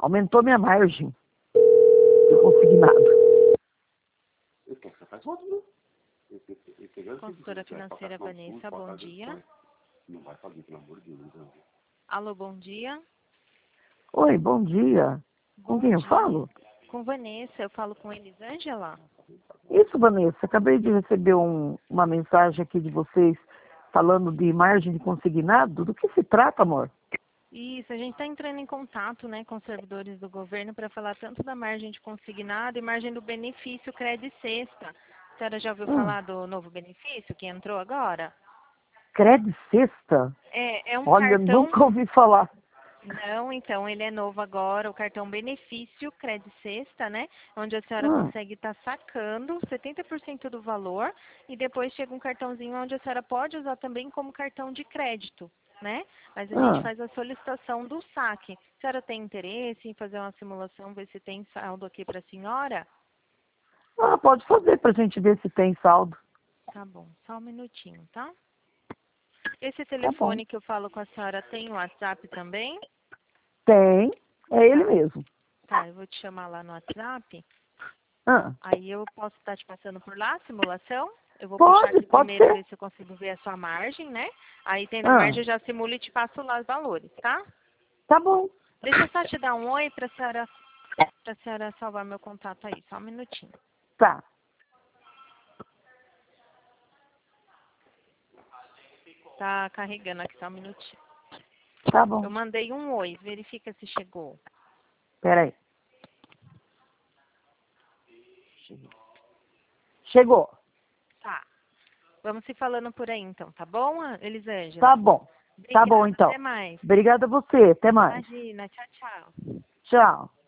Aumentou minha margem. Eu consegui nada. Consultora financeira Vanessa, bom dia. Alô, bom dia. Oi, bom dia. Com quem eu falo? Com Vanessa, eu falo com Elisângela. Isso, Vanessa. Acabei de receber uma mensagem aqui de vocês falando de margem de consignado. Do que se trata, amor? Isso, a gente está entrando em contato, né, com os servidores do governo para falar tanto da margem de consignado e margem do benefício Cred Sexta. A senhora já ouviu falar do novo benefício que entrou agora? Cred Sexta? É um Olha, cartão... nunca ouvi falar. Não, então, ele é novo agora, o cartão benefício Cred Sexta, né? Onde a senhora consegue estar sacando 70% do valor e depois chega um cartãozinho onde a senhora pode usar também como cartão de crédito, né? Mas a gente faz a solicitação do saque. A senhora tem interesse em fazer uma simulação, ver se tem saldo aqui para a senhora? Pode fazer pra gente ver se tem saldo. Tá bom, só um minutinho, tá? Esse telefone que eu falo com a senhora tem o WhatsApp também? Tem, é ele mesmo. Tá, eu vou te chamar lá no WhatsApp. Ah. Aí eu posso estar te passando por lá, simulação? Eu vou Pode, puxar aqui pode primeiro, ser. ver se eu consigo ver a sua margem, né? Aí tendo a margem, eu já simulo e te passo lá os valores, tá? Tá bom. Deixa eu só te dar um oi pra senhora salvar meu contato aí, só um minutinho. Tá. Tá carregando aqui, só um minutinho. Tá bom. Eu mandei um oi, verifica se chegou. Peraí. Chegou. Tá. Vamos se falando por aí então, tá bom, Elisângela? Tá bom. Obrigada, Tá bom, então. até mais. Obrigada a você. Até mais. Imagina, tchau, tchau. Tchau.